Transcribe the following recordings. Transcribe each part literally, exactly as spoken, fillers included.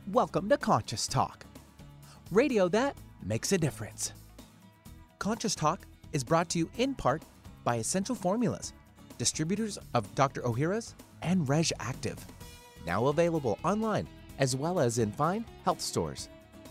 Welcome to Conscious Talk, radio that makes a difference. Conscious Talk is brought to you in part by Essential Formulas, distributors of Doctor Ohhira's and Reg Active, now available online as well as in fine health stores.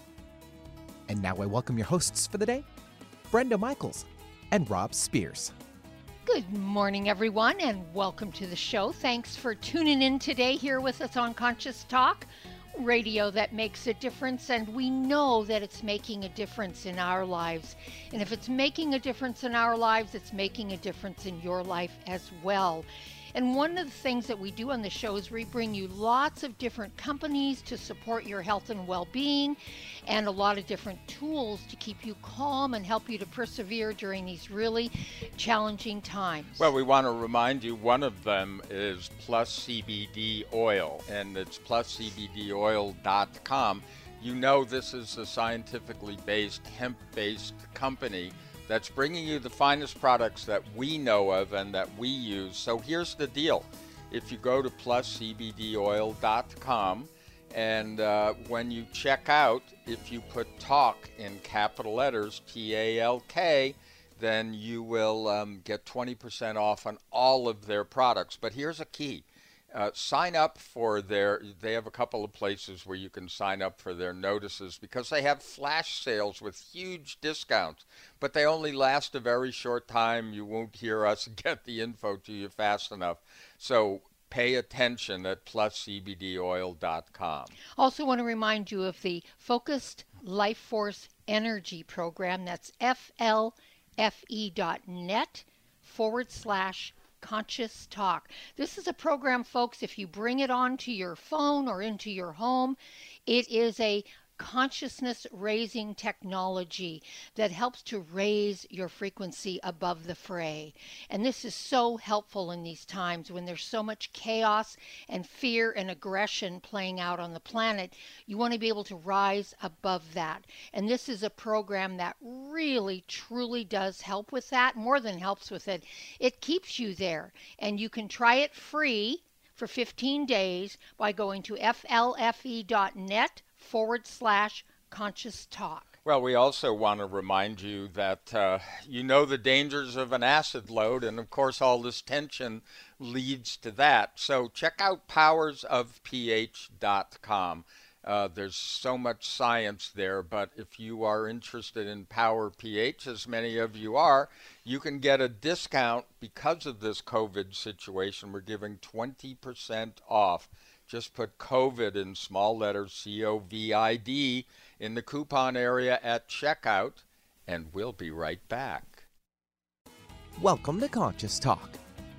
And now I welcome your hosts for the day, Brenda Michaels and Rob Spears. Good morning, everyone, and welcome to the show. Thanks for tuning in today here with us on Conscious Talk, radio that makes a difference, and we know that it's making a difference in our lives. And if it's making a difference in our lives, it's making a difference in your life as well. And one of the things that we do on the show is we bring you lots of different companies to support your health and well-being, and a lot of different tools to keep you calm and help you to persevere during these really challenging times. Well, we want to remind you one of them is Plus C B D Oil, and it's plus c b d oil dot com. You know this is a scientifically based, hemp-based company that's bringing you the finest products that we know of and that we use. So here's the deal. If you go to plus c b d oil dot com, and uh, when you check out, if you put talk in capital letters, T A L K, then you will um, get twenty percent off on all of their products. But here's a key. Uh, sign up for their, they have a couple of places where you can sign up for their notices because they have flash sales with huge discounts, but they only last a very short time. You won't hear us get the info to you fast enough. So pay attention at plus c b d oil dot com. Also want to remind you of the Focused Life Force Energy Program. That's F L F E dot net forward slash Conscious Talk. This is a program, folks, if you bring it onto your phone or into your home, it is a consciousness raising technology that helps to raise your frequency above the fray. And this is so helpful in these times when there's so much chaos and fear and aggression playing out on the planet. You want to be able to rise above that. And this is a program that really, truly does help with that, more than helps with it. It keeps you there. And you can try it free for fifteen days by going to F L F E dot net forward slash conscious talk. Well, we also want to remind you that uh, you know the dangers of an acid load, and of course all this tension leads to that. So check out powers of p h dot com. Uh, there's so much science there, but if you are interested in Power pH, as many of you are, you can get a discount because of this COVID situation. We're giving twenty percent off. Just put COVID in small letters, C O V I D, in the coupon area at checkout, and we'll be right back. Welcome to Conscious Talk,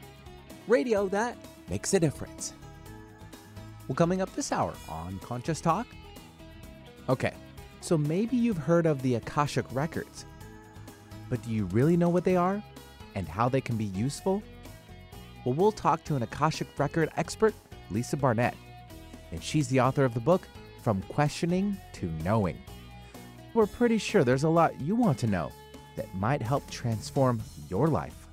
radio that makes a difference. Well, coming up this hour on Conscious Talk. Okay, so maybe you've heard of the Akashic Records, but do you really know what they are and how they can be useful? Well, we'll talk to an Akashic Record expert, Lisa Barnett, and she's the author of the book, From Questioning to Knowing. We're pretty sure there's a lot you want to know that might help transform your life.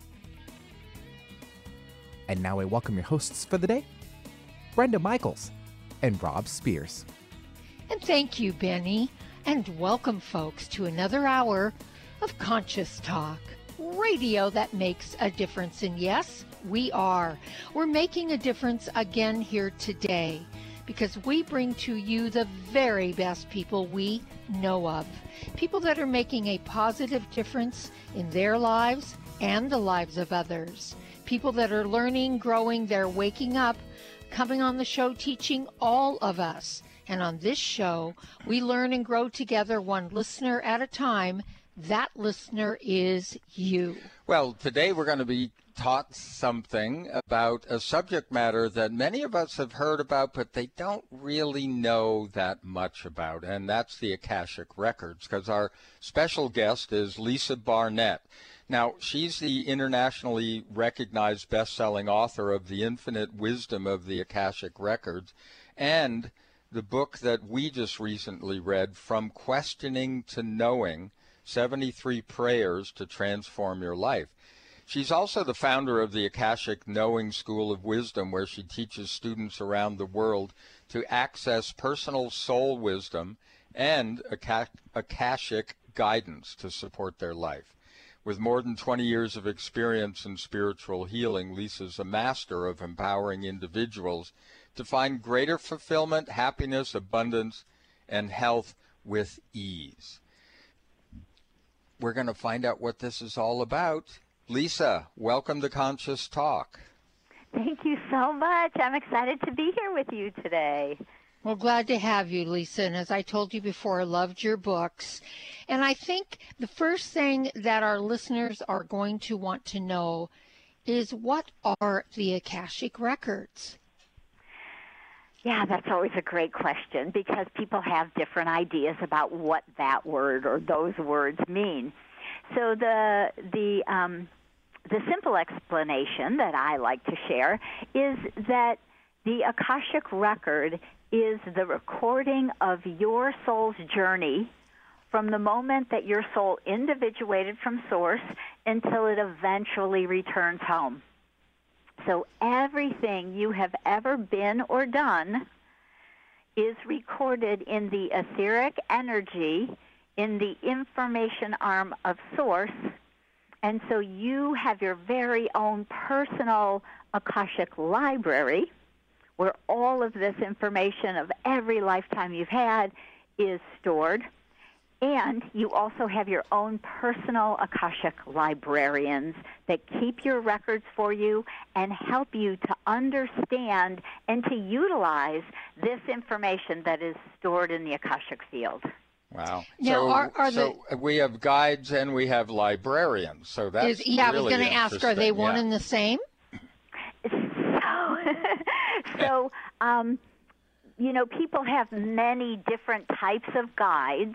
And now I welcome your hosts for the day, Brenda Michaels and Rob Spears. And thank you, Benny, and welcome, folks, to another hour of Conscious Talk, radio that makes a difference. And yes, we are. We're making a difference again here today because we bring to you the very best people we know of. People that are making a positive difference in their lives and the lives of others. People that are learning, growing, they're waking up, coming on the show, teaching all of us. And on this show, we learn and grow together, one listener at a time. That listener is you. Well, today we're going to be taught something about a subject matter that many of us have heard about, but they don't really know that much about, and that's the Akashic Records, because our special guest is Lisa Barnett. Now, she's the internationally recognized best-selling author of The Infinite Wisdom of the Akashic Records and the book that we just recently read, From Questioning to Knowing, seventy-three Prayers to Transform Your Life. She's also the founder of the Akashic Knowing School of Wisdom, where she teaches students around the world to access personal soul wisdom and Akashic guidance to support their life. With more than twenty years of experience in spiritual healing, Lisa's a master of empowering individuals to find greater fulfillment, happiness, abundance, and health with ease. We're going to find out what this is all about. Lisa, welcome to Conscious Talk. Thank you so much. I'm excited to be here with you today. Well, glad to have you, Lisa. And as I told you before, I loved your books. And I think the first thing that our listeners are going to want to know is, what are the Akashic Records? Yeah, that's always a great question, because people have different ideas about what that word or those words mean. So the the um, the simple explanation that I like to share is that the Akashic Record is the recording of your soul's journey from the moment that your soul individuated from Source until it eventually returns home. So everything you have ever been or done is recorded in the etheric energy in the information arm of Source. And so you have your very own personal Akashic library where all of this information of every lifetime you've had is stored. And you also have your own personal Akashic librarians that keep your records for you and help you to understand and to utilize this information that is stored in the Akashic field. Wow. Now, so are, are so the, we have guides and we have librarians. So that's is, yeah, really I was going to ask, are they one yeah. and the same? So, so um, you know, people have many different types of guides.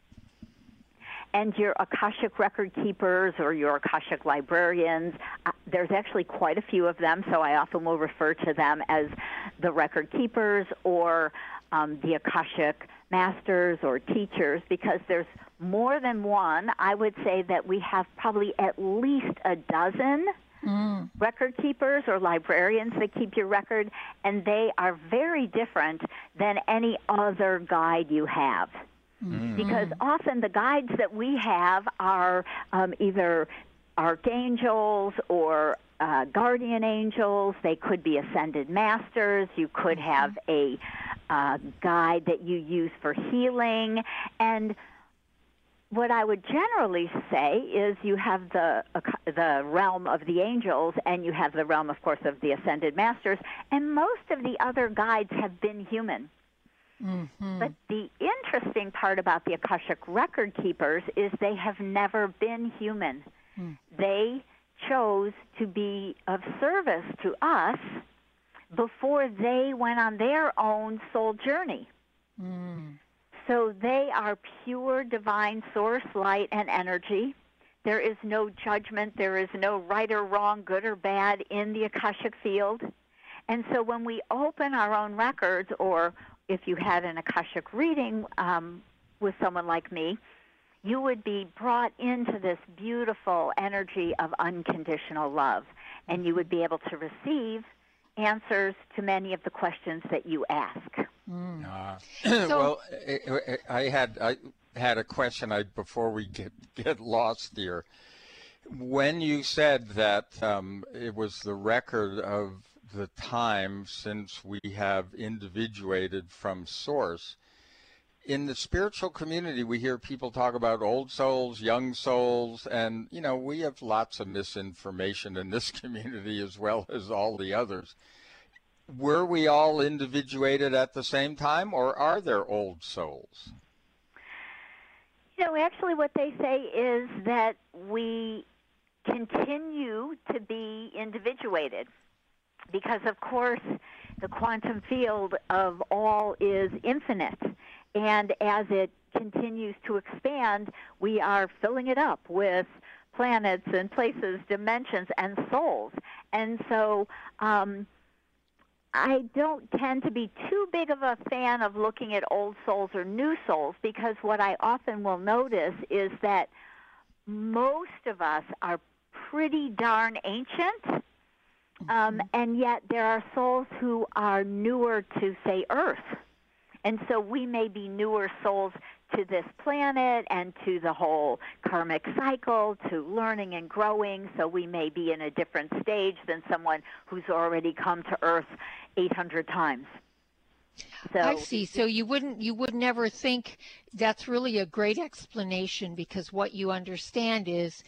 And your Akashic record keepers or your Akashic librarians, uh, there's actually quite a few of them, so I often will refer to them as the record keepers or um, the Akashic masters or teachers, because there's more than one. I would say that we have probably at least a dozen mm. record keepers or librarians that keep your record, and they are very different than any other guide you have. Mm-hmm. Because often the guides that we have are um, either archangels or uh, guardian angels. They could be ascended masters. You could have a uh, guide that you use for healing. And what I would generally say is you have the uh, the realm of the angels, and you have the realm, of course, of the ascended masters. And most of the other guides have been human. Mm-hmm. But the interesting part about the Akashic record keepers is they have never been human. Mm. They chose to be of service to us before they went on their own soul journey. Mm. So they are pure divine source, light, and energy. There is no judgment. There is no right or wrong, good or bad in the Akashic field. And so when we open our own records, or if you had an Akashic reading um, with someone like me, you would be brought into this beautiful energy of unconditional love, and you would be able to receive answers to many of the questions that you ask. Mm. Uh, so, well, I, I had I had a question I, before we get, get lost here. When you said that um, it was the record of the time since we have individuated from Source, in the spiritual community, we hear people talk about old souls, young souls, and, you know, we have lots of misinformation in this community as well as all the others. Were we all individuated at the same time, or are there old souls? You know, actually what they say is that we continue to be individuated, because, of course, the quantum field of all is infinite. And as it continues to expand, we are filling it up with planets and places, dimensions, and souls. And so um, I don't tend to be too big of a fan of looking at old souls or new souls, because what I often will notice is that most of us are pretty darn ancient. Um, and yet there are souls who are newer to, say, Earth. And so we may be newer souls to this planet and to the whole karmic cycle, to learning and growing. So we may be in a different stage than someone who's already come to Earth eight hundred times. So, I see. So you wouldn't you would never think that's really a great explanation, because what you understand is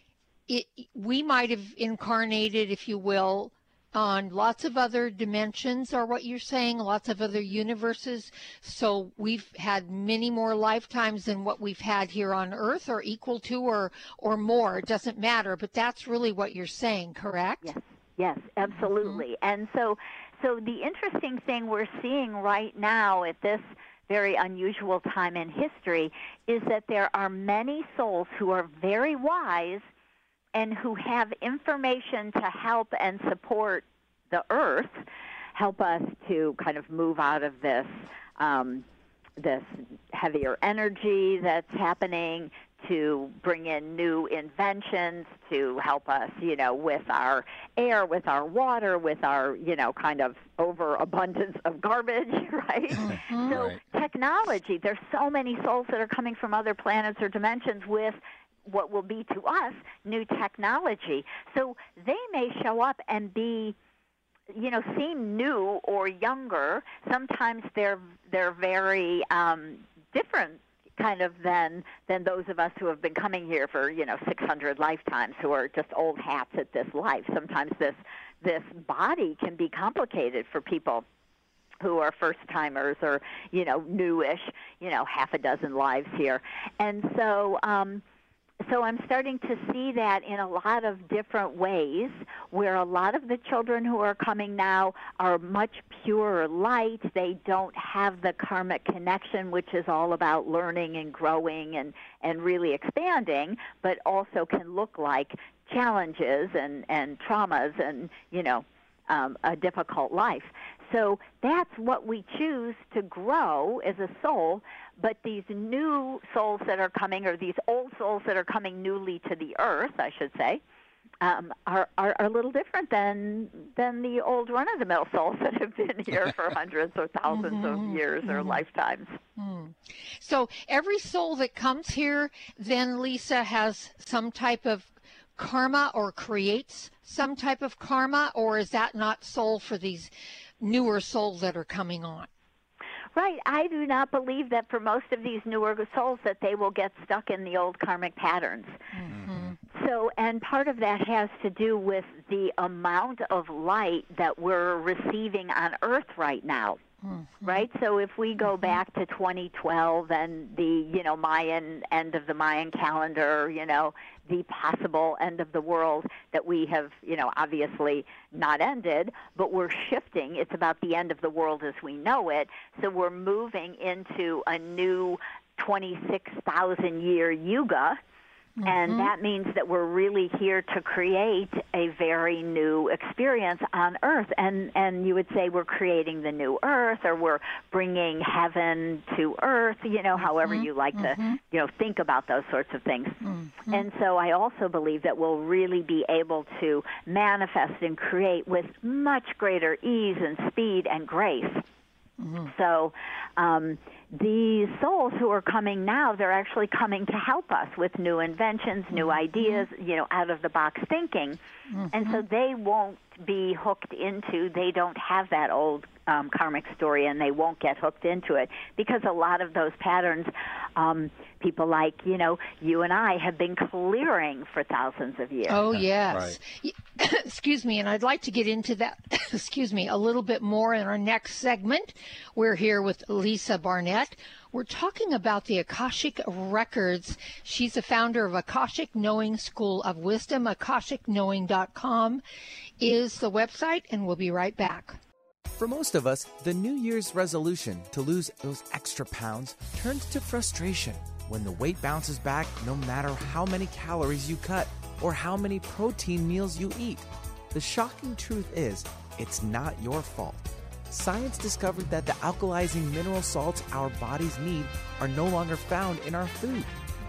it we might have incarnated, if you will, on lots of other dimensions, or what you're saying, lots of other universes. So we've had many more lifetimes than what we've had here on Earth, or equal to, or or more. It doesn't matter, but that's really what you're saying, correct? Yes, yes, absolutely. Mm-hmm. And so So the interesting thing we're seeing right now at this very unusual time in history is that there are many souls who are very wise and who have information to help and support the Earth, help us to kind of move out of this um, this heavier energy that's happening, to bring in new inventions to help us, you know, with our air, with our water, with our, you know, kind of overabundance of garbage, right? Mm-hmm. So right. Technology, there's so many souls that are coming from other planets or dimensions with what will be to us new technology. So they may show up and be, you know, seem new or younger. Sometimes they're they're very um, different kind of than than those of us who have been coming here for, you know, six hundred lifetimes, who are just old hats at this life. Sometimes this this body can be complicated for people who are first-timers or, you know, newish, you know, half a dozen lives here. And so um, so I'm starting to see that in a lot of different ways, where a lot of the children who are coming now are much purer light. They don't have the karmic connection, which is all about learning and growing and, and really expanding, but also can look like challenges and, and traumas and, you know, um, a difficult life. So that's what we choose to grow as a soul. But these new souls that are coming, or these old souls that are coming newly to the Earth, I should say, um, are, are, are a little different than than the old run-of-the-mill souls that have been here for hundreds or thousands mm-hmm. of years mm-hmm. or lifetimes. Mm. So every soul that comes here, then, Lisa, has some type of karma or creates some type of karma, or is that not soul for these newer souls that are coming on? Right. I do not believe that for most of these newer souls that they will get stuck in the old karmic patterns. Mm-hmm. So, and part of that has to do with the amount of light that we're receiving on Earth right now. Mm-hmm. Right? So if we go mm-hmm. back to twenty twelve and the, you know, Mayan end of the Mayan calendar, you know, the possible end of the world that we have, you know, obviously not ended, but we're shifting. It's about the end of the world as we know it. So we're moving into a new twenty-six thousand year yuga. Mm-hmm. And that means that we're really here to create a very new experience on Earth. And and you would say we're creating the new Earth, or we're bringing heaven to Earth, you know, mm-hmm. however you like mm-hmm. to, you know, think about those sorts of things. Mm-hmm. And so I also believe that we'll really be able to manifest and create with much greater ease and speed and grace. Mm-hmm. So um, these souls who are coming now, they're actually coming to help us with new inventions, new mm-hmm. ideas, you know, out-of-the-box thinking. Mm-hmm. And so they won't be hooked into, they don't have that old um, karmic story, and they won't get hooked into it, because a lot of those patterns, um, people like, you know, you and I have been clearing for thousands of years. Oh, yes. Right. Excuse me, and I'd like to get into that, excuse me, a little bit more in our next segment. We're here with Lisa Barnett. We're talking about the Akashic Records. She's the founder of Akashic Knowing School of Wisdom. Akashic Knowing dot com is the website, and we'll be right back. For most of us, the New Year's resolution to lose those extra pounds turns to frustration when the weight bounces back no matter how many calories you cut or how many protein meals you eat. The shocking truth is, it's not your fault. Science discovered that the alkalizing mineral salts our bodies need are no longer found in our food.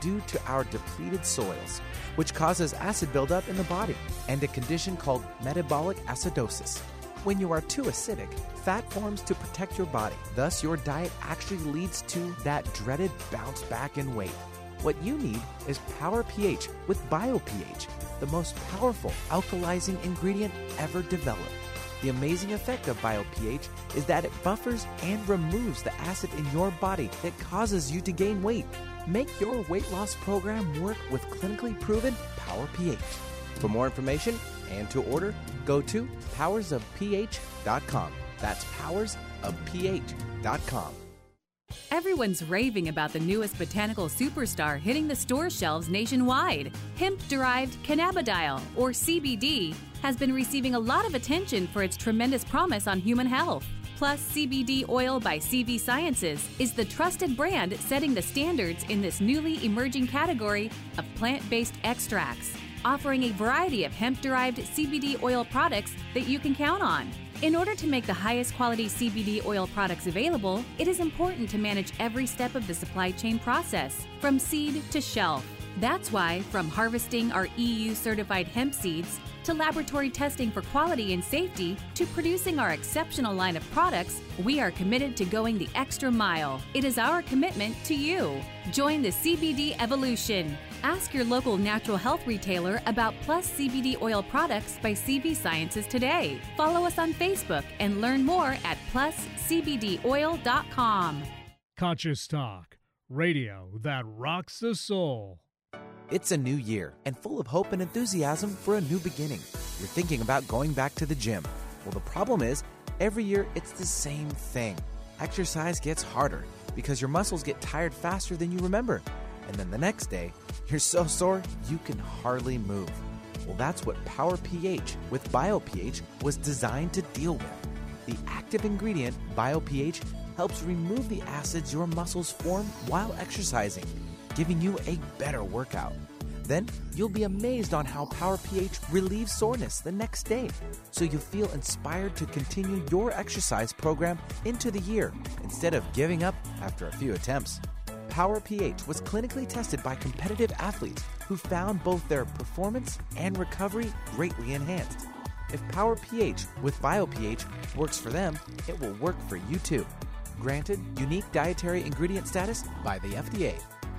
due to our depleted soils, which causes acid buildup in the body and a condition called metabolic acidosis. When you are too acidic, fat forms to protect your body. Thus, your diet actually leads to that dreaded bounce back in weight. What you need is Power pH with BioPH, the most powerful alkalizing ingredient ever developed. The amazing effect of BioPH is that it buffers and removes the acid in your body that causes you to gain weight. Make your weight loss program work with clinically proven Power pH. For more information and to order, go to powers of pH dot com. That's powers of pH dot com. Everyone's raving about the newest botanical superstar hitting the store shelves nationwide. Hemp-derived cannabidiol, or C B D, has been receiving a lot of attention for its tremendous promise on human health. Plus, C B D Oil by C V Sciences is the trusted brand setting the standards in this newly emerging category of plant-based extracts, offering a variety of hemp-derived C B D oil products that you can count on. In order to make the highest quality C B D oil products available, it is important to manage every step of the supply chain process, from seed to shelf. That's why, from harvesting our E U-certified hemp seeds, to laboratory testing for quality and safety, to producing our exceptional line of products, we are committed to going the extra mile. It is our commitment to you. Join the C B D evolution. Ask your local natural health retailer about Plus C B D oil products by C V Sciences today. Follow us on Facebook and learn more at plus c b d oil dot com. Conscious Talk, radio that rocks the soul. It's a new year and full of hope and enthusiasm for a new beginning. You're thinking about going back to the gym. Well, the problem is, every year it's the same thing. Exercise gets harder because your muscles get tired faster than you remember. And then the next day, you're so sore you can hardly move. Well, that's what Power pH with BioPH was designed to deal with. The active ingredient, BioPH, helps remove the acids your muscles form while exercising, giving you a better workout. Then you'll be amazed on how Power pH relieves soreness the next day, so you feel inspired to continue your exercise program into the year instead of giving up after a few attempts. Power pH was clinically tested by competitive athletes who found both their performance and recovery greatly enhanced. If Power pH with BioPH works for them, it will work for you too. Granted unique dietary ingredient status by the F D A.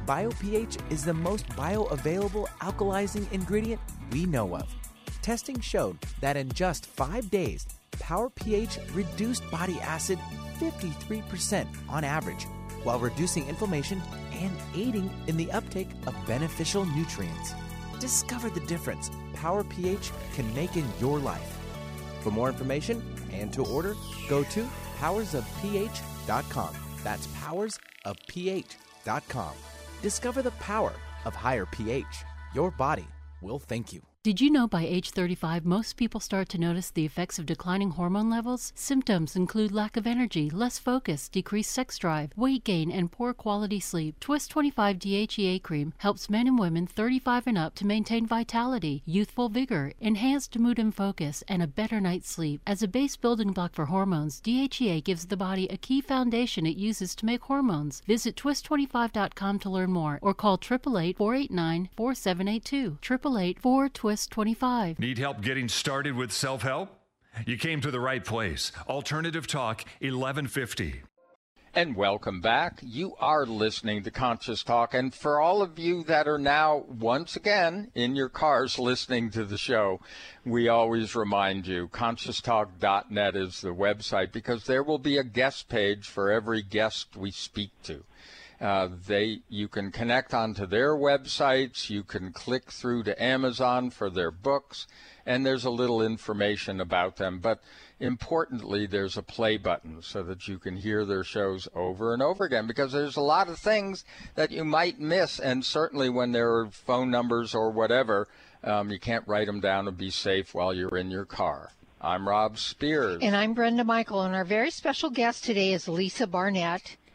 BioPH is the most bioavailable alkalizing ingredient we know of. Testing showed that in just five days, Power pH reduced body acid fifty-three percent on average, while reducing inflammation and aiding in the uptake of beneficial nutrients. Discover the difference Power pH can make in your life. For more information and to order, go to powers of pH dot com. That's powers of pH dot com. Discover the power of higher pH. Your body will thank you. Did you know by age thirty-five, most people start to notice the effects of declining hormone levels? Symptoms include lack of energy, less focus, decreased sex drive, weight gain, and poor quality sleep. Twist twenty-five D H E A cream helps men and women thirty-five and up to maintain vitality, youthful vigor, enhanced mood and focus, and a better night's sleep. As a base building block for hormones, D H E A gives the body a key foundation it uses to make hormones. Visit twist twenty-five dot com to learn more, or call eight eight eight, four eight nine, four seven eight two. eight eight eight, four twist twenty-five. Need help getting started with self-help? You came to the right place. Alternative Talk, eleven fifty. And welcome back. You are listening to Conscious Talk. And for all of you that are now, once again, in your cars listening to the show, we always remind you, conscious talk dot net is the website, because there will be a guest page for every guest we speak to. Uh, they, you can connect onto their websites, you can click through to Amazon for their books, and there's a little information about them. But importantly, there's a play button so that you can hear their shows over and over again, because there's a lot of things that you might miss, and certainly when there are phone numbers or whatever, um, you can't write them down and be safe while you're in your car. I'm Rob Spears. And I'm Brenda Michael, and our very special guest today is Lisa Barnett.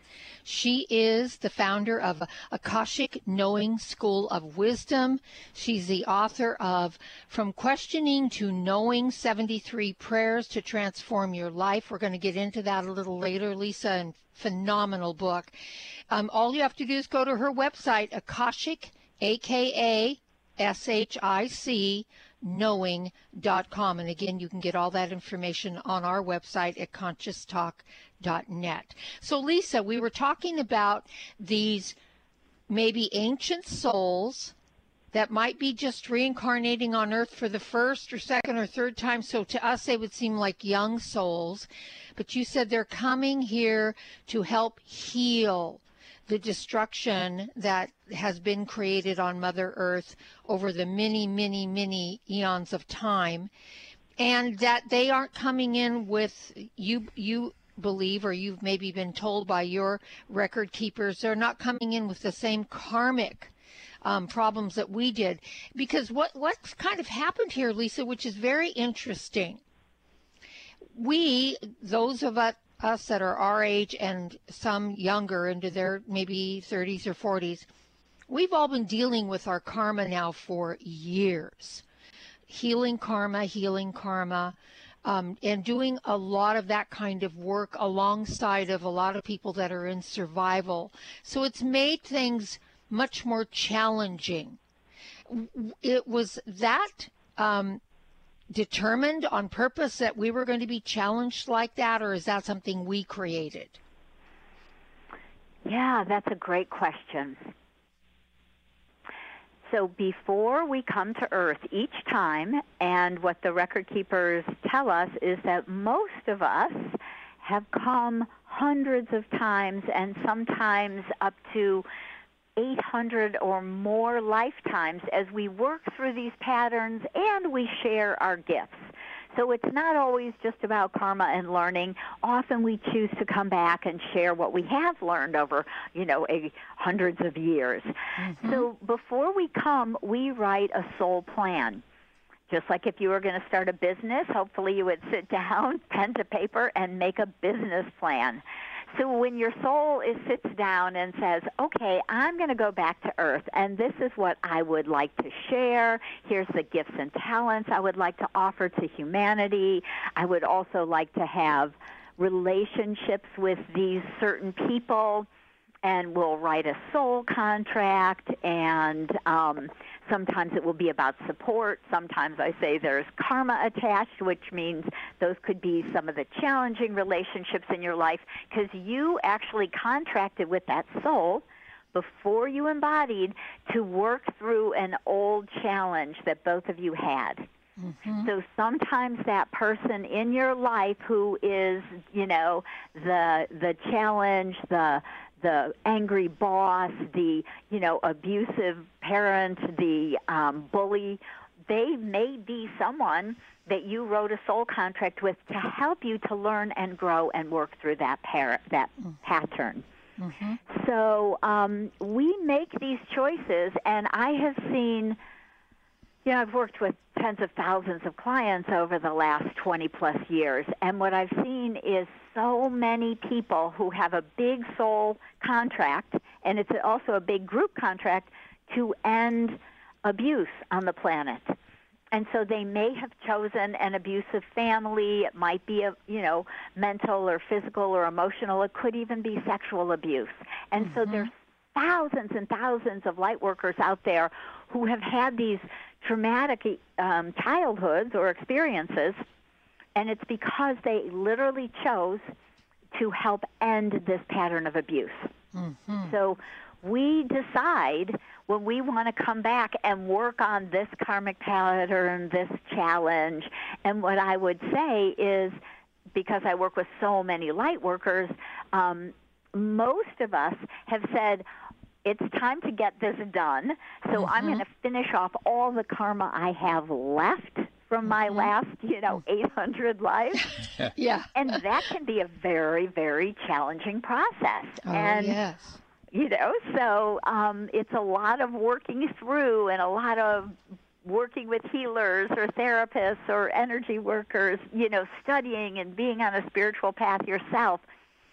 She is the founder of Akashic Knowing School of Wisdom. She's the author of From Questioning to Knowing, seventy-three Prayers to Transform Your Life. We're going to get into that a little later, Lisa, and phenomenal book. Um, all you have to do is go to her website, Akashic, A K A S H I C, knowing dot com. And again, you can get all that information on our website at conscious talk dot net. So, Lisa, we were talking about these maybe ancient souls that might be just reincarnating on Earth for the first or second or third time. So to us, they would seem like young souls. But you said they're coming here to help heal the destruction that has been created on Mother Earth over the many, many, many eons of time, and that they aren't coming in with, you you believe, or you've maybe been told by your record keepers, they're not coming in with the same karmic um, problems that we did. Because what, what's kind of happened here, Lisa, which is very interesting, we, those of us, us that are our age and some younger into their maybe thirties or forties, we've all been dealing with our karma now for years. Healing karma, healing karma, um, and doing a lot of that kind of work alongside of a lot of people that are in survival. So it's made things much more challenging. It was that um, determined on purpose that we were going to be challenged like that, or is that something we created? Yeah, that's a great question. So before we come to Earth each time, and what the record keepers tell us is that most of us have come hundreds of times, and sometimes up to eight hundred or more lifetimes as we work through these patterns and we share our gifts. So it's not always just about karma and learning. Often we choose to come back and share what we have learned over, you know, a, hundreds of years. Mm-hmm. So before we come, we write a soul plan. Just like if you were going to start a business, hopefully you would sit down, pen to paper, and make a business plan. So when your soul is, sits down and says, okay, I'm going to go back to Earth, and this is what I would like to share. Here's the gifts and talents I would like to offer to humanity. I would also like to have relationships with these certain people, and we'll write a soul contract, and um, sometimes it will be about support. Sometimes I say there's karma attached, which means those could be some of the challenging relationships in your life, because you actually contracted with that soul before you embodied to work through an old challenge that both of you had. Mm-hmm. So sometimes that person in your life who is, you know, the the challenge, the the angry boss, the, you know, abusive parent, the um, bully, they may be someone that you wrote a soul contract with to help you to learn and grow and work through that par- that mm-hmm. pattern. Mm-hmm. So um, we make these choices, and I have seen, you know, I've worked with tens of thousands of clients over the last twenty plus years, and what I've seen is so many people who have a big soul contract, and it's also a big group contract to end abuse on the planet. And so they may have chosen an abusive family. It might be, a, you know, mental or physical or emotional. It could even be sexual abuse. And mm-hmm. so there's thousands and thousands of light workers out there who have had these traumatic um, childhoods or experiences, and it's because they literally chose to help end this pattern of abuse. Mm-hmm. So we decide when we want to come back and work on this karmic pattern, this challenge. And what I would say is, because I work with so many light workers, um, most of us have said, it's time to get this done, so mm-hmm. I'm going to finish off all the karma I have left from mm-hmm. my last, you know, eight hundred lives. Yeah. And that can be a very, very challenging process. Oh, and, yes. You know, so um, it's a lot of working through and a lot of working with healers or therapists or energy workers, you know, studying and being on a spiritual path yourself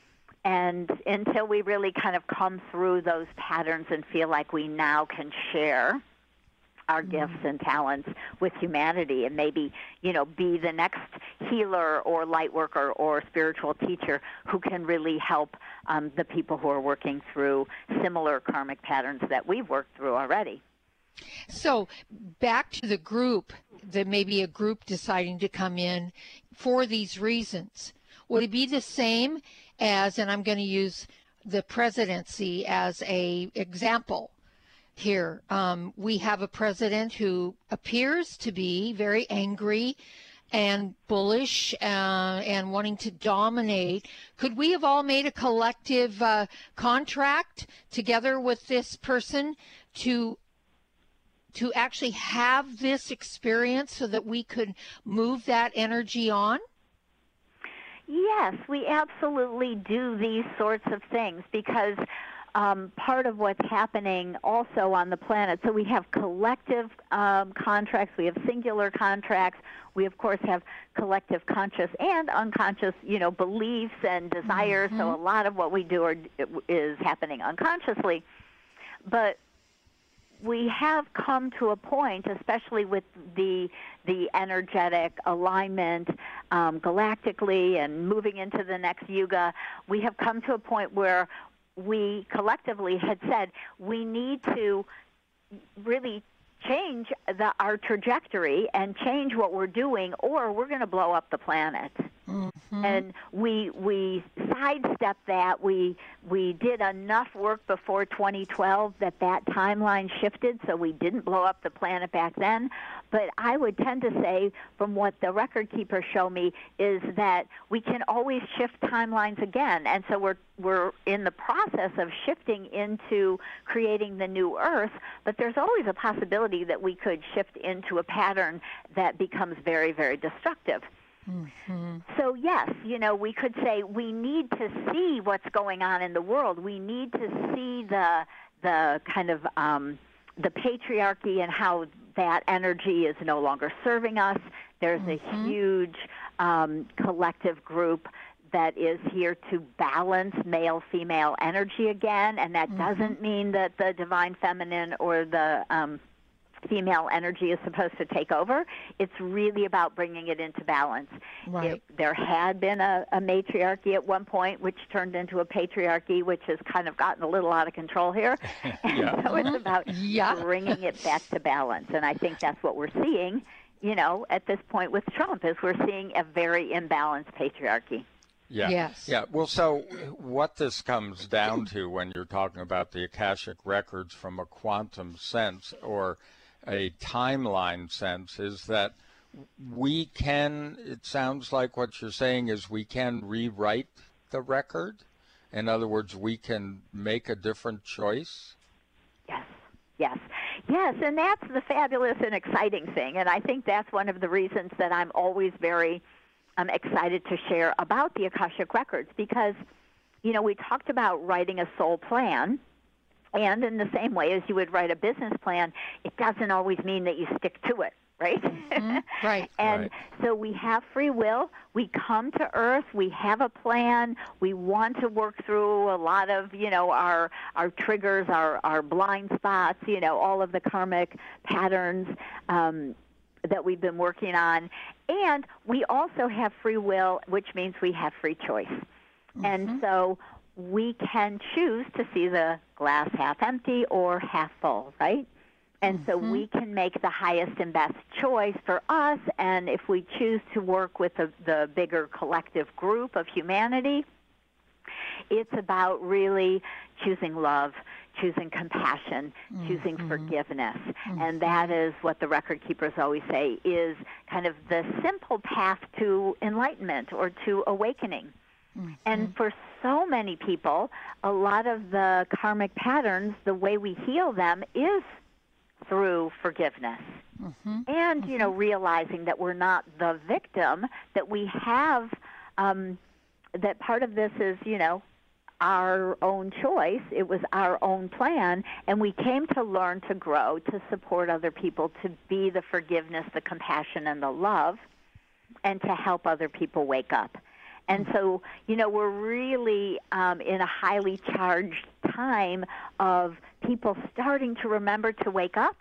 And until we really kind of come through those patterns and feel like we now can share our mm-hmm. gifts and talents with humanity and maybe, you know, be the next healer or light worker or spiritual teacher who can really help um, the people who are working through similar karmic patterns that we've worked through already. So back to the group, that maybe a group deciding to come in for these reasons. Would it be the same as, and I'm going to use the presidency as a example here. Um, we have a president who appears to be very angry and bullish uh, and wanting to dominate. Could we have all made a collective uh, contract together with this person to to actually have this experience so that we could move that energy on? Yes, we absolutely do these sorts of things because um, part of what's happening also on the planet, so we have collective um, contracts, we have singular contracts, we of course have collective conscious and unconscious, you know, beliefs and desires, mm-hmm. so a lot of what we do are, is happening unconsciously. But we have come to a point, especially with the the energetic alignment um, galactically and moving into the next yuga, we have come to a point where we collectively had said we need to really change the, our trajectory and change what we're doing, or we're going to blow up the planet. Mm-hmm. And we we sidestepped that. We we did enough work before twenty twelve that that timeline shifted, so we didn't blow up the planet back then. But I would tend to say, from what the record keepers show me, is that we can always shift timelines again. And so we're we're in the process of shifting into creating the new Earth, but there's always a possibility that we could shift into a pattern that becomes very, very destructive. Mm-hmm. So yes, you know, we could say we need to see what's going on in the world. We need to see the the kind of um, the patriarchy and how that energy is no longer serving us. There's mm-hmm. a huge um, collective group that is here to balance male-female energy again, and that mm-hmm. doesn't mean that the divine feminine or the um, female energy is supposed to take over. It's really about bringing it into balance. Right. It, there had been a, a matriarchy at one point, which turned into a patriarchy, which has kind of gotten a little out of control here. And yeah. so it's about yeah. bringing it back to balance. And I think that's what we're seeing, you know, at this point with Trump, is we're seeing a very imbalanced patriarchy. Yeah. Yes. Yeah. Well, so what this comes down to when you're talking about the Akashic records from a quantum sense or a timeline sense is that we can, it sounds like what you're saying is we can rewrite the record. In other words, we can make a different choice. Yes, yes, yes, and that's the fabulous and exciting thing. And I think that's one of the reasons that I'm always very um, excited to share about the Akashic records, because, you know, we talked about writing a soul plan. And in the same way as you would write a business plan, it doesn't always mean that you stick to it, right? Mm-hmm. Right. And right. so we have free will. We come to Earth. We have a plan. We want to work through a lot of, you know, our our triggers, our, our blind spots, you know, all of the karmic patterns um, that we've been working on. And we also have free will, which means we have free choice. Mm-hmm. And so we can choose to see the glass half empty or half full, right? And mm-hmm. so we can make the highest and best choice for us, and if we choose to work with the, the bigger collective group of humanity, it's about really choosing love, choosing compassion, mm-hmm. choosing forgiveness. Mm-hmm. And that is what the record keepers always say is kind of the simple path to enlightenment or to awakening. Mm-hmm. And for so many people, a lot of the karmic patterns, the way we heal them is through forgiveness. Mm-hmm. And, mm-hmm. you know, realizing that we're not the victim, that we have, um, that part of this is, you know, our own choice. It was our own plan, and we came to learn to grow, to support other people, to be the forgiveness, the compassion, and the love, and to help other people wake up. And so, you know, we're really um, in a highly charged time of people starting to remember to wake up,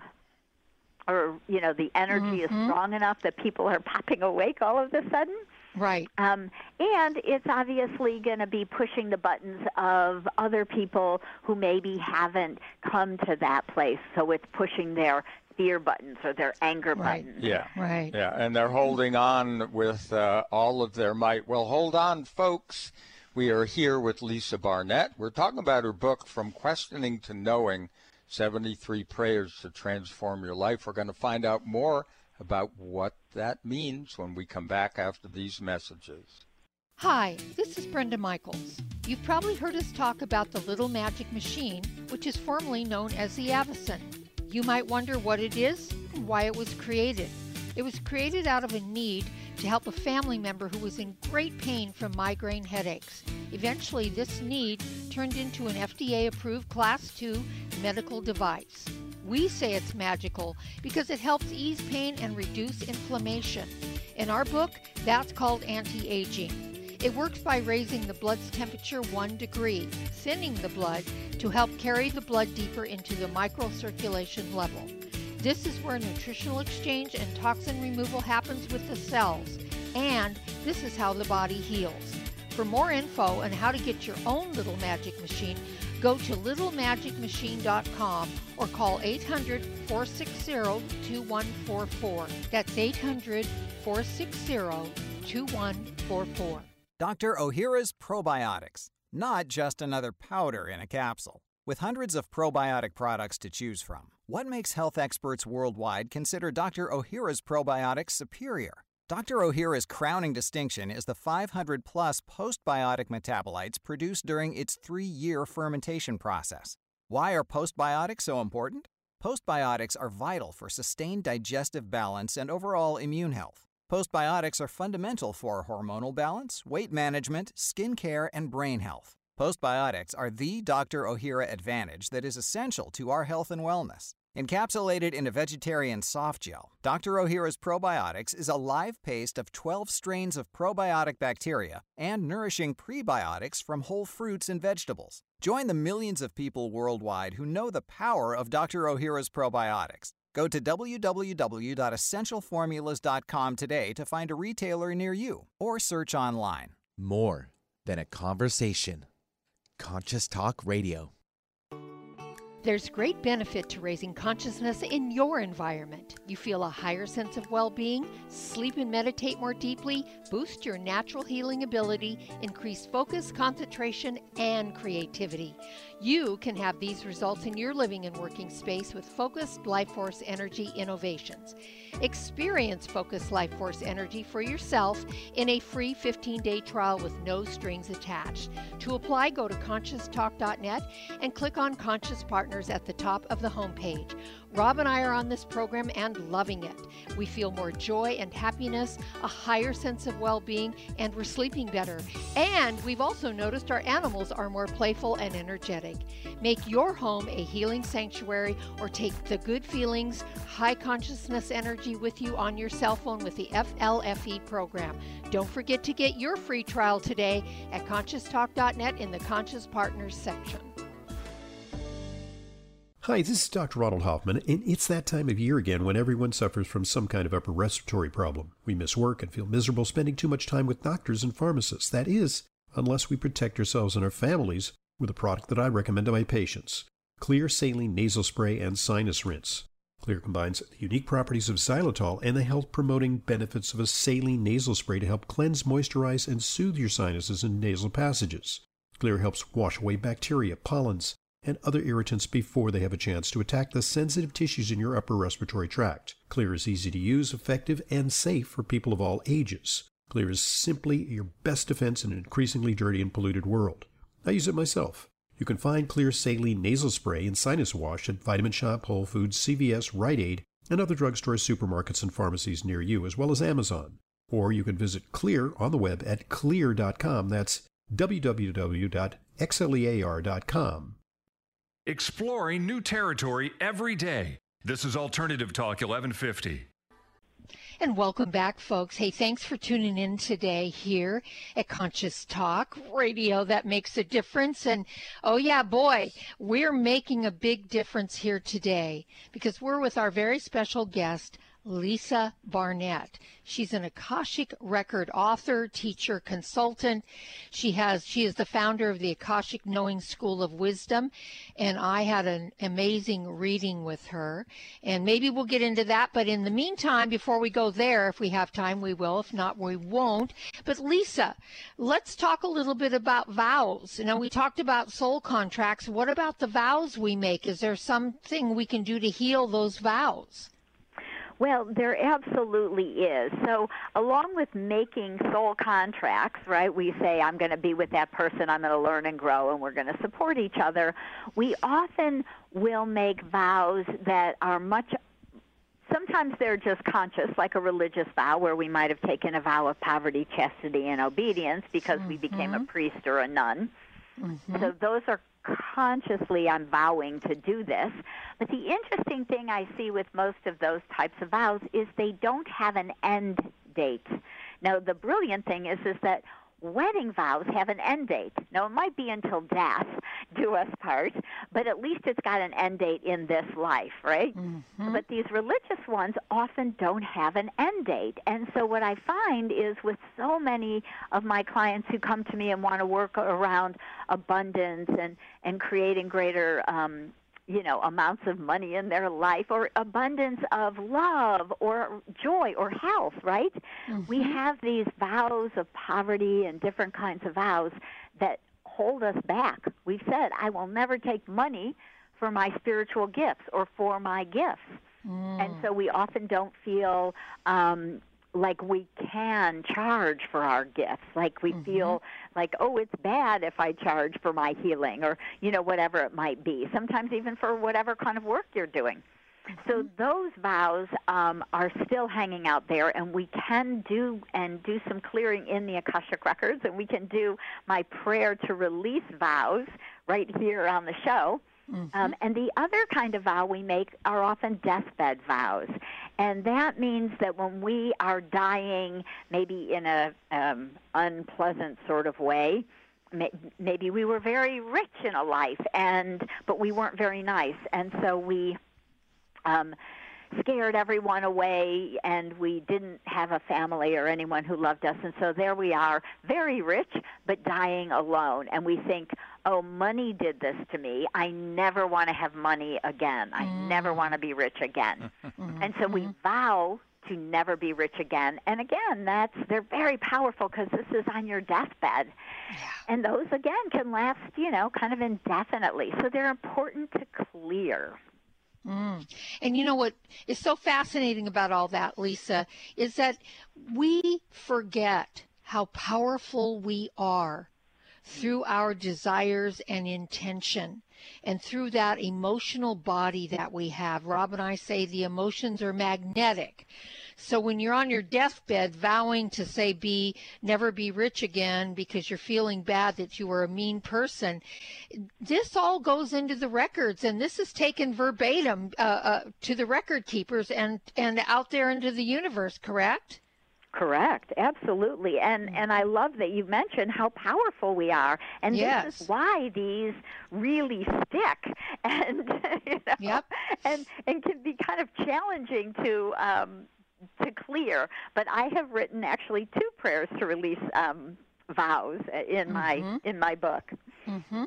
or, you know, the energy mm-hmm. is strong enough that people are popping awake all of a sudden. Right. Um, and it's obviously going to be pushing the buttons of other people who maybe haven't come to that place. So it's pushing their fear buttons or their anger right. buttons. Yeah. Right. Yeah, and they're holding on with uh, all of their might. Well, hold on, folks. We are here with Lisa Barnett. We're talking about her book, From Questioning to Knowing, seventy-three Prayers to Transform Your Life. We're going to find out more about what that means when we come back after these messages. Hi, this is Brenda Michaels. You've probably heard us talk about the Little Magic Machine, which is formerly known as the Avicen. You might wonder what it is and why it was created. It was created out of a need to help a family member who was in great pain from migraine headaches. Eventually, this need turned into an F D A-approved Class two medical device. We say it's magical because it helps ease pain and reduce inflammation. In our book, that's called anti-aging. It works by raising the blood's temperature one degree, thinning the blood to help carry the blood deeper into the microcirculation level. This is where nutritional exchange and toxin removal happens with the cells, and this is how the body heals. For more info on how to get your own Little Magic Machine, go to little magic machine dot com or call eight hundred, four six zero, two one four four. That's eight hundred, four six zero, two one four four. Doctor Ohhira's Probiotics, not just another powder in a capsule. With hundreds of probiotic products to choose from, what makes health experts worldwide consider Doctor Ohhira's Probiotics superior? Doctor Ohhira's crowning distinction is the five hundred plus postbiotic metabolites produced during its three-year fermentation process. Why are postbiotics so important? Postbiotics are vital for sustained digestive balance and overall immune health. Postbiotics are fundamental for hormonal balance, weight management, skin care, and brain health. Postbiotics are the Doctor Ohhira advantage that is essential to our health and wellness. Encapsulated in a vegetarian soft gel, Doctor Ohhira's Probiotics is a live paste of twelve strains of probiotic bacteria and nourishing prebiotics from whole fruits and vegetables. Join the millions of people worldwide who know the power of Doctor Ohhira's Probiotics. Go to w w w dot essential formulas dot com today to find a retailer near you or search online. More than a conversation. Conscious Talk Radio. There's great benefit to raising consciousness in your environment. You feel a higher sense of well-being, sleep and meditate more deeply, boost your natural healing ability, increase focus, concentration, and creativity. You can have these results in your living and working space with Focused Life Force Energy Innovations. Experience Focused Life Force Energy for yourself in a free fifteen-day trial with no strings attached. To apply, go to conscious talk dot net and click on Conscious Partners at the top of the homepage. Rob and I are on this program and loving it. We feel more joy and happiness, a higher sense of well-being, and we're sleeping better. And we've also noticed our animals are more playful and energetic. Make your home a healing sanctuary or take the good feelings, high consciousness energy with you on your cell phone with the F L F E program. Don't forget to get your free trial today at conscious talk dot net in the Conscious Partners section. Hi, this is Doctor Ronald Hoffman, and it's that time of year again when everyone suffers from some kind of upper respiratory problem. We miss work and feel miserable spending too much time with doctors and pharmacists. That is, unless we protect ourselves and our families with a product that I recommend to my patients, Xlear Saline Nasal Spray and Sinus Rinse. Xlear combines the unique properties of xylitol and the health-promoting benefits of a saline nasal spray to help cleanse, moisturize, and soothe your sinuses and nasal passages. Xlear helps wash away bacteria, pollens, and other irritants before they have a chance to attack the sensitive tissues in your upper respiratory tract. Xlear is easy to use, effective, and safe for people of all ages. Xlear is simply your best defense in an increasingly dirty and polluted world. I use it myself. You can find Xlear Saline Nasal Spray and Sinus Wash at Vitamin Shop, Whole Foods, C V S, Rite Aid, and other drugstores, supermarkets, and pharmacies near you, as well as Amazon. Or you can visit Xlear on the web at xlear dot com. That's w w w dot xlear dot com. Exploring new territory every day. This is Alternative Talk eleven fifty. And welcome back, folks. Hey, thanks for tuning in today here at Conscious Talk, radio that makes a difference. And oh yeah, boy, we're making a big difference here today because we're with our very special guest, Lisa Barnett. She's an Akashic Record author, teacher, consultant. She has she is the founder of the Akashic Knowing School of Wisdom, and I had an amazing reading with her. And maybe we'll get into that, but in the meantime, before we go there, if we have time, we will. If not, we won't. But Lisa, let's talk a little bit about vows. Now, we talked about soul contracts. What about the vows we make? Is there something we can do to heal those vows? Well, there absolutely is. So along with making soul contracts, right, we say, I'm going to be with that person, I'm going to learn and grow, and we're going to support each other. We often will make vows that are much, sometimes they're just conscious, like a religious vow where we might have taken a vow of poverty, chastity, and obedience because mm-hmm. we became a priest or a nun. Mm-hmm. So those are consciously, I'm vowing to do this. But the interesting thing I see with most of those types of vows is they don't have an end date. Now, the brilliant thing is, is that wedding vows have an end date. Now, it might be until death do us part, but at least it's got an end date in this life, right? Mm-hmm. But these religious ones often don't have an end date. And so what I find is with so many of my clients who come to me and want to work around abundance and, and creating greater um, you know, amounts of money in their life, or abundance of love or joy or health, right? Mm-hmm. We have these vows of poverty and different kinds of vows that hold us back. We've said, I will never take money for my spiritual gifts or for my gifts. Mm. And so we often don't feel um, like we can charge for our gifts, like we mm-hmm. feel like, oh, it's bad if I charge for my healing or, you know, whatever it might be, sometimes even for whatever kind of work you're doing. Mm-hmm. So those vows um, are still hanging out there, and we can do and do some clearing in the Akashic Records, and we can do my prayer to release vows right here on the show. Mm-hmm. Um, and the other kind of vow we make are often deathbed vows. And that means that when we are dying, maybe in a um, unpleasant sort of way, may, maybe we were very rich in a life, and but we weren't very nice. And so we um, scared everyone away, and we didn't have a family or anyone who loved us. And so there we are, very rich, but dying alone. And we think, oh, money did this to me. I never want to have money again. I mm. never want to be rich again. Mm-hmm. And so we vow to never be rich again. And again, that's they're very powerful because this is on your deathbed. Yeah. And those, again, can last, you know, kind of indefinitely. So they're important to clear. Mm. And you know what is so fascinating about all that, Lisa, is that we forget how powerful we are through our desires and intention, and through that emotional body that we have. Rob and I say the emotions are magnetic. So when you're on your deathbed vowing to say be never be rich again because you're feeling bad that you were a mean person, this all goes into the records, and this is taken verbatim uh, uh, to the record keepers and, and out there into the universe, correct? Correct, absolutely. And and I love that you mentioned how powerful we are. And yes. This is why these really stick and you know yep. and and can be kind of challenging to um, to clear. But I have written actually two prayers to release um, vows in mm-hmm. my in my book. Mm-hmm.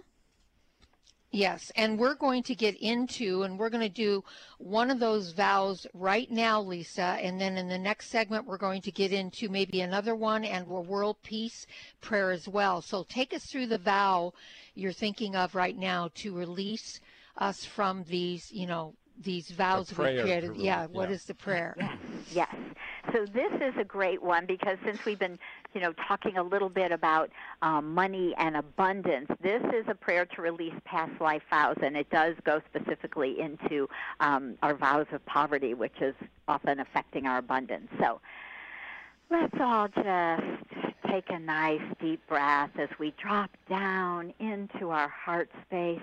Yes, and we're going to get into, and we're going to do one of those vows right now, Lisa, and then in the next segment we're going to get into maybe another one and a world peace prayer as well. So take us through the vow you're thinking of right now to release us from these, you know, these vows we created. Yeah, what yeah. is the prayer? Yes, yes. So this is a great one because since we've been, you know, talking a little bit about um, money and abundance, this is a prayer to release past life vows, and it does go specifically into um, our vows of poverty, which is often affecting our abundance. So let's all just take a nice deep breath as we drop down into our heart space,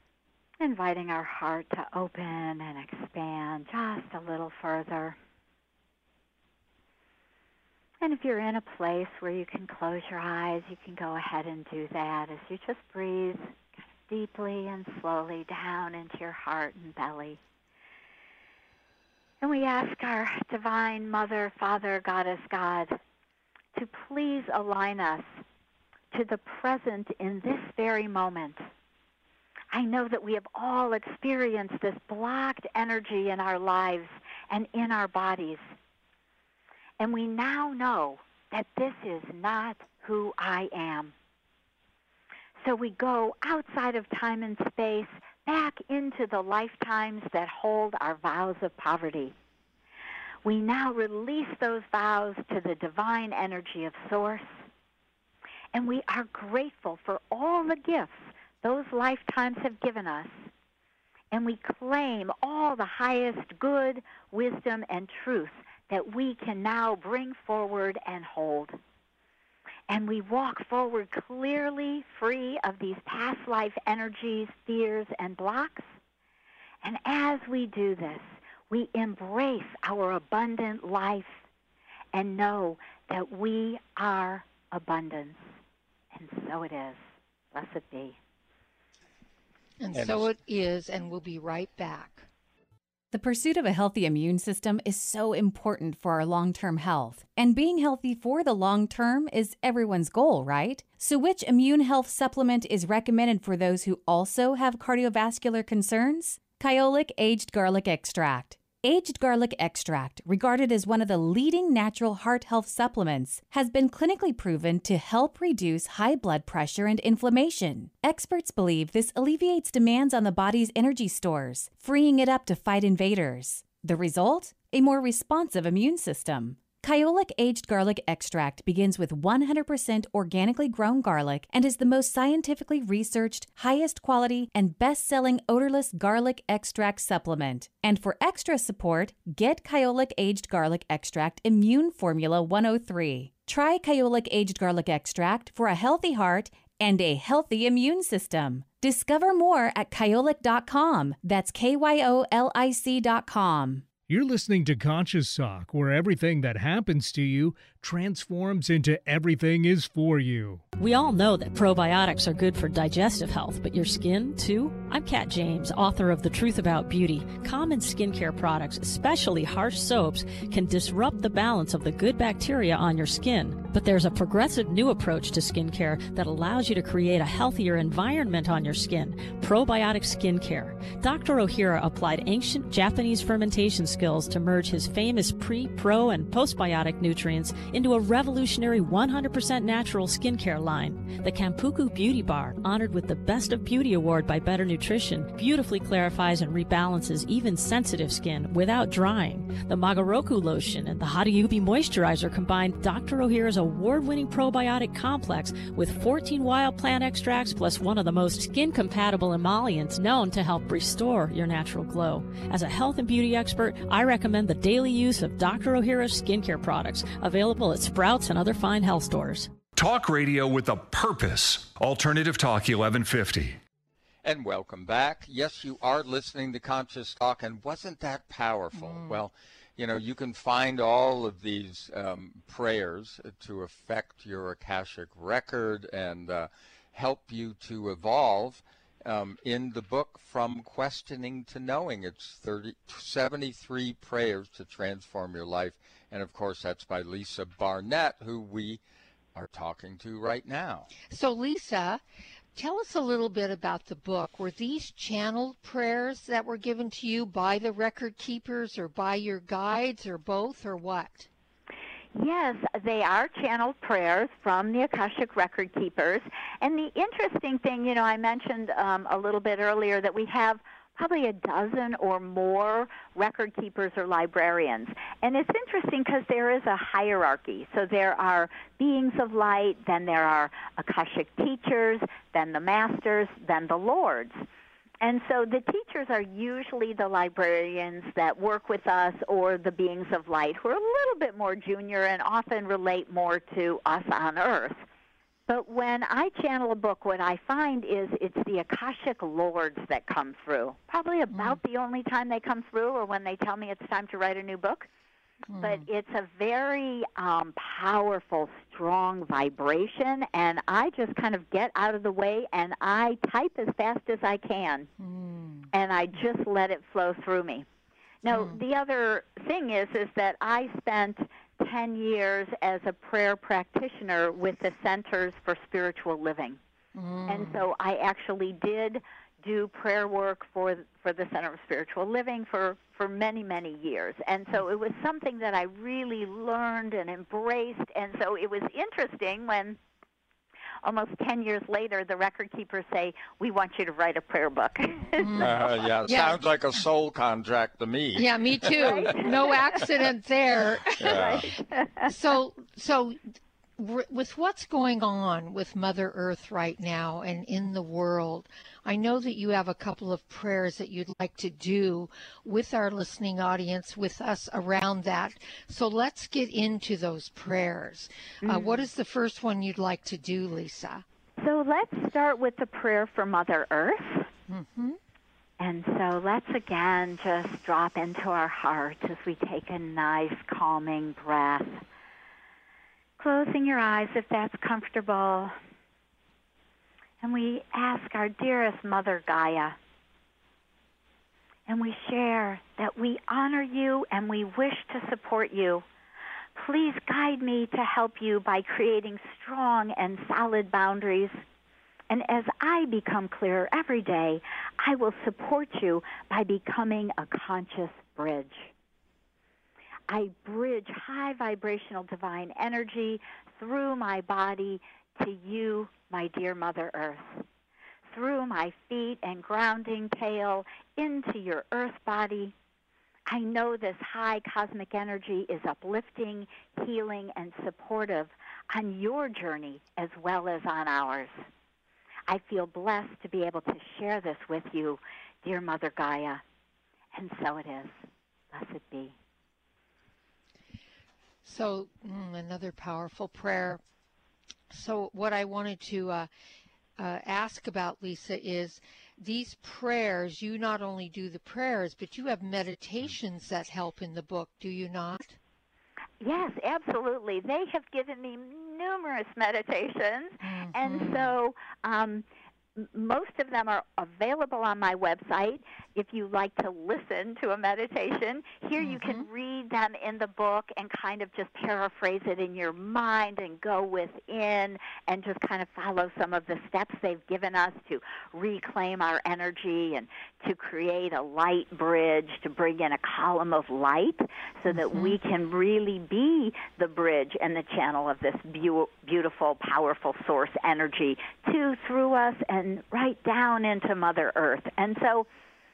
inviting our heart to open and expand just a little further. And if you're in a place where you can close your eyes, you can go ahead and do that as you just breathe deeply and slowly down into your heart and belly. And we ask our Divine Mother, Father, Goddess, God, to please align us to the present in this very moment. I know that we have all experienced this blocked energy in our lives and in our bodies. And we now know that this is not who I am. So we go outside of time and space, back into the lifetimes that hold our vows of poverty. We now release those vows to the divine energy of Source, and we are grateful for all the gifts those lifetimes have given us, and we claim all the highest good, wisdom, and truth that we can now bring forward and hold. And we walk forward clearly, free of these past life energies, fears, and blocks. And as we do this, we embrace our abundant life and know that we are abundance. And so it is. Blessed be. And so it is, and we'll be right back. The pursuit of a healthy immune system is so important for our long-term health. And being healthy for the long term is everyone's goal, right? So which immune health supplement is recommended for those who also have cardiovascular concerns? Kyolic Aged Garlic Extract. Aged garlic extract, regarded as one of the leading natural heart health supplements, has been clinically proven to help reduce high blood pressure and inflammation. Experts believe this alleviates demands on the body's energy stores, freeing it up to fight invaders. The result? A more responsive immune system. Kyolic Aged Garlic Extract begins with one hundred percent organically grown garlic and is the most scientifically researched, highest quality, and best-selling odorless garlic extract supplement. And for extra support, get Kyolic Aged Garlic Extract Immune Formula one oh three. Try Kyolic Aged Garlic Extract for a healthy heart and a healthy immune system. Discover more at kyolic dot com. That's K Y O L I C dot com. You're listening to Conscious Talk, where everything that happens to you transforms into everything is for you. We all know that probiotics are good for digestive health, but your skin, too? I'm Kat James, author of The Truth About Beauty. Common skincare products, especially harsh soaps, can disrupt the balance of the good bacteria on your skin. But there's a progressive new approach to skincare that allows you to create a healthier environment on your skin, probiotic skincare. Doctor Ohira applied ancient Japanese fermentation skills to merge his famous pre, pro, and postbiotic nutrients into a revolutionary one hundred percent natural skincare line. The Kampuku Beauty Bar, honored with the Best of Beauty Award by Better Nutrition, beautifully clarifies and rebalances even sensitive skin without drying. The Magaroku Lotion and the Hadayubi Moisturizer combine Doctor Ohira's award-winning probiotic complex with fourteen wild plant extracts plus one of the most skin-compatible emollients known to help restore your natural glow. As a health and beauty expert, I recommend the daily use of Doctor Ohira's skincare products, available at Sprouts and other fine health stores. Talk radio with a purpose. Alternative Talk eleven fifty. And welcome back. Yes, you are listening to Conscious Talk, and wasn't that powerful? Mm. Well, you know, you can find all of these um, prayers to affect your Akashic record and uh, help you to evolve um, in the book From Questioning to Knowing. It's thirty, seventy-three prayers to transform your life. And, of course, that's by Lisa Barnett, who we are talking to right now. So, Lisa, tell us a little bit about the book. Were these channeled prayers that were given to you by the record keepers or by your guides or both, or what? Yes, they are channeled prayers from the Akashic Record Keepers. And the interesting thing, you know, I mentioned um, a little bit earlier that we have probably a dozen or more record keepers or librarians. And it's interesting because there is a hierarchy. So there are beings of light, then there are Akashic teachers, then the masters, then the lords. And so the teachers are usually the librarians that work with us, or the beings of light who are a little bit more junior and often relate more to us on Earth. But when I channel a book, what I find is it's the Akashic Lords that come through. Probably about mm. the only time they come through, or when they tell me it's time to write a new book. but it's a very um, powerful, strong vibration, and I just kind of get out of the way and I type as fast as I can, mm. and I just let it flow through me. Now, mm. the other thing is, is that I spent ten years as a prayer practitioner with the Centers for Spiritual Living, mm. and so I actually did do prayer work for for the Center of Spiritual Living for, for many, many years. And so it was something that I really learned and embraced. And so it was interesting when almost ten years later, the record keepers say, we want you to write a prayer book. uh, yeah, yeah, sounds like a soul contract to me. Yeah, me too. Right? No accident there. Yeah. so, so with what's going on with Mother Earth right now and in the world, I know that you have a couple of prayers that you'd like to do with our listening audience, with us around that. So let's get into those prayers. Mm-hmm. Uh, what is the first one you'd like to do, Lisa? So let's start with the prayer for Mother Earth. Mm-hmm. And so let's again just drop into our heart as we take a nice calming breath. Closing your eyes if that's comfortable. And we ask our dearest Mother Gaia. And we share that we honor you and we wish to support you. Please guide me to help you by creating strong and solid boundaries. And as I become clearer every day, I will support you by becoming a conscious bridge. I bridge high vibrational divine energy through my body to you, my dear Mother Earth. Through my feet and grounding tail into your earth body. I know this high cosmic energy is uplifting, healing, and supportive on your journey as well as on ours. I feel blessed to be able to share this with you, dear Mother Gaia. And so it is. Blessed be. So mm, another powerful prayer. So what I wanted to uh, uh, ask about, Lisa, is these prayers, you not only do the prayers, but you have meditations that help in the book, do you not? Yes, absolutely. They have given me numerous meditations, mm-hmm. and so um, most of them are available on my website. If you like to listen to a meditation, here mm-hmm. you can read them in the book and kind of just paraphrase it in your mind and go within and just kind of follow some of the steps they've given us to reclaim our energy and to create a light bridge, to bring in a column of light so mm-hmm. that we can really be the bridge and the channel of this be- beautiful, powerful source energy to, through us, and right down into Mother Earth. And so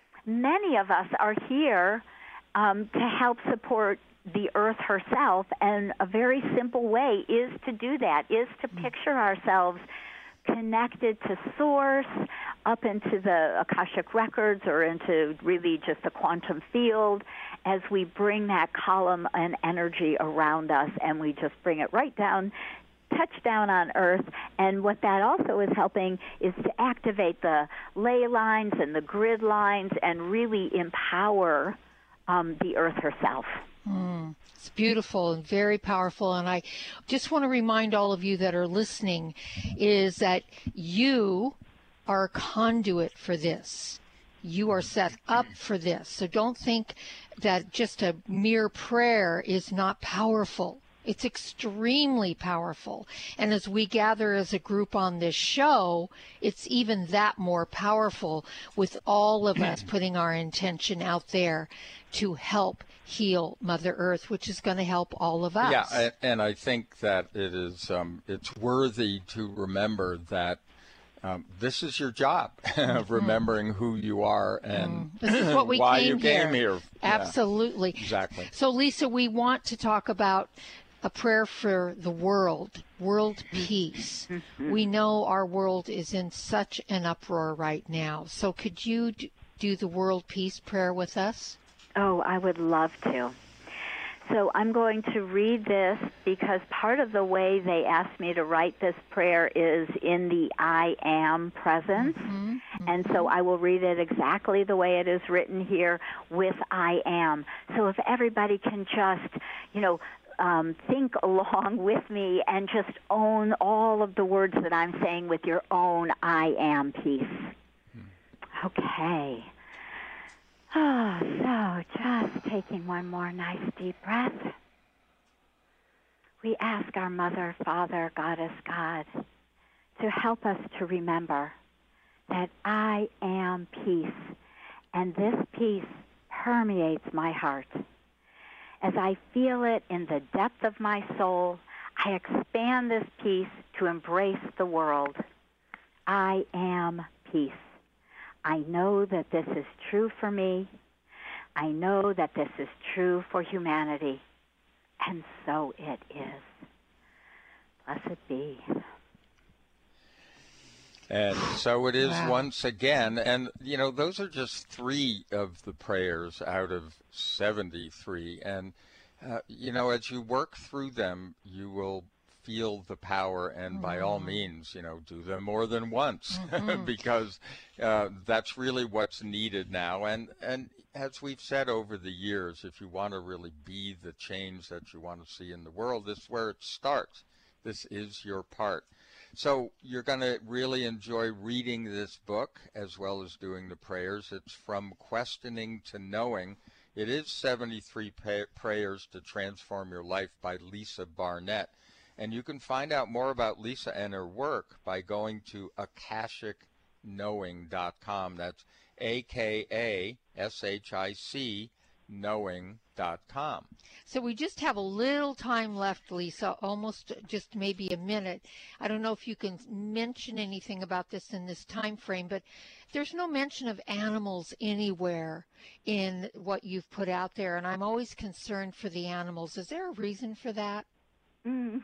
many of us are here um, to help support the Earth herself, and a very simple way is to do that, is to picture ourselves connected to Source, up into the Akashic Records or into really just the quantum field, as we bring that column and energy around us, and we just bring it right down, touch down on Earth. And what that also is helping is to activate the ley lines and the grid lines and really empower um, the Earth herself. Mm, it's beautiful and very powerful. And I just want to remind all of you that are listening is that you are a conduit for this. You are set up for this. So don't think that just a mere prayer is not powerful. It's extremely powerful. And as we gather as a group on this show, it's even that more powerful, with all of us putting our intention out there to help heal Mother Earth, which is going to help all of us. Yeah, and I think that it is um, it's worthy to remember that um, this is your job, remembering who you are and this is what we why came you here. came here. Absolutely. Yeah, exactly. So, Lisa, we want to talk about a prayer for the world, world peace. Mm-hmm. We know our world is in such an uproar right now. So could you d- do the world peace prayer with us? Oh, I would love to. So I'm going to read this because part of the way they asked me to write this prayer is in the I am presence. Mm-hmm. And so I will read it exactly the way it is written here with I am. So if everybody can just, you know, um, think along with me and just own all of the words that I'm saying with your own I am piece. Okay. Oh, so just taking one more nice deep breath. We ask our Mother, Father, Goddess, God, to help us to remember that I am peace, and this peace permeates my heart. As I feel it in the depth of my soul, I expand this peace to embrace the world. I am peace. I know that this is true for me. I know that this is true for humanity. And so it is. Blessed be. And so it is Wow. once again. And, you know, those are just three of the prayers out of seventy-three. And, uh, you know, as you work through them, you will feel the power, and by all means, you know, do them more than once, mm-hmm. because uh, that's really what's needed now. And, and as we've said over the years, if you want to really be the change that you want to see in the world, this is where it starts. This is your part. So you're going to really enjoy reading this book as well as doing the prayers. It's From Questioning to Knowing. It is seventy-three pa- Prayers to Transform Your Life by Lisa Barnett. And you can find out more about Lisa and her work by going to akashic knowing dot com. That's A K A S H I C knowing dot com. So we just have a little time left, Lisa, almost just maybe a minute. I don't know if you can mention anything about this in this time frame, but there's no mention of animals anywhere in what you've put out there, and I'm always concerned for the animals. Is there a reason for that? Mm.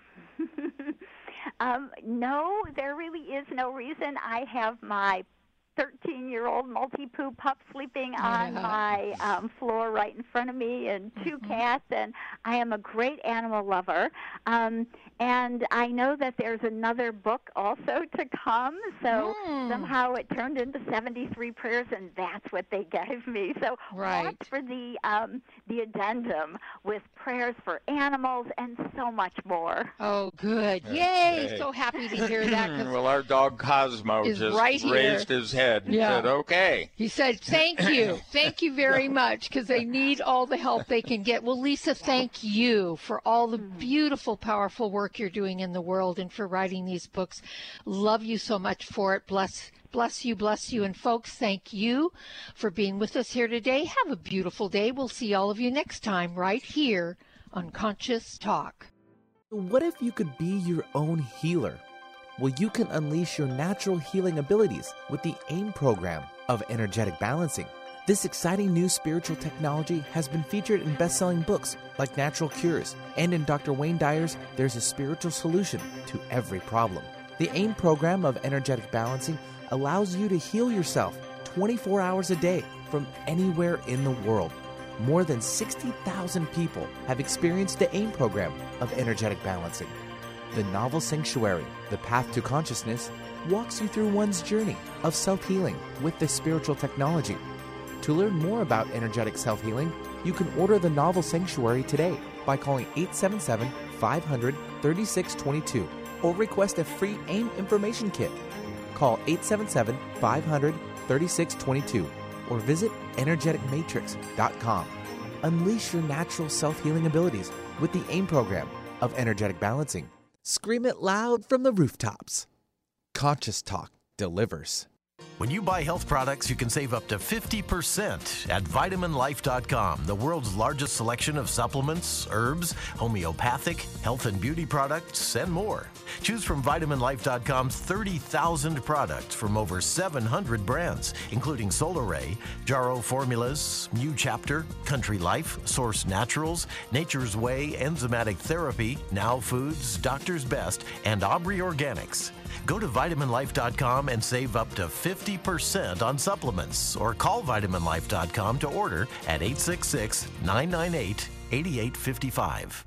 um, no, there really is no reason. I have my thirteen-year-old multi-poo pup sleeping on Yeah. my um, floor right in front of me, and two mm-hmm. cats, and I am a great animal lover. Um, and I know that there's another book also to come, so mm. somehow it turned into seventy-three prayers, and that's what they gave me. So right. watch for the, um, the addendum with prayers for animals and so much more. Oh, good. Yay! Hey. So happy to hear that. 'Cause well, our dog Cosmo is just right here. raised his head and Yeah. said, okay. He said, thank you. Thank you very much, because they need all the help they can get. Well, Lisa, thank you for all the beautiful, powerful work you're doing in the world and for writing these books. Love you so much for it. Bless Bless you, bless you. And folks, thank you for being with us here today. Have a beautiful day. We'll see all of you next time right here on Conscious Talk. What if you could be your own healer? Well, you can unleash your natural healing abilities with the AIM program of energetic balancing. This exciting new spiritual technology has been featured in best-selling books like Natural Cures, and in Doctor Wayne Dyer's There's a Spiritual Solution to Every Problem. The AIM program of energetic balancing allows you to heal yourself twenty-four hours a day from anywhere in the world. More than sixty thousand people have experienced the AIM program of energetic balancing. The novel Sanctuary, The Path to Consciousness, walks you through one's journey of self-healing with this spiritual technology. To learn more about energetic self-healing, you can order the novel Sanctuary today by calling eight seven seven, five hundred, thirty-six twenty-two or request a free AIM information kit. Call eight seven seven, five hundred, thirty-six twenty-two or visit energetic matrix dot com. Unleash your natural self-healing abilities with the AIM program of energetic balancing. Scream it loud from the rooftops. Conscious Talk delivers. When you buy health products, you can save up to fifty percent at vitamin life dot com, the world's largest selection of supplements, herbs, homeopathic, health and beauty products, and more. Choose from vitamin life dot com's thirty thousand products from over seven hundred brands, including Solaray, Jarrow Formulas, New Chapter, Country Life, Source Naturals, Nature's Way, Enzymatic Therapy, Now Foods, Doctor's Best, and Aubrey Organics. Go to vitamin life dot com and save up to fifty percent on supplements, or call vitamin life dot com to order at eight six six, nine nine eight, eight eight five five.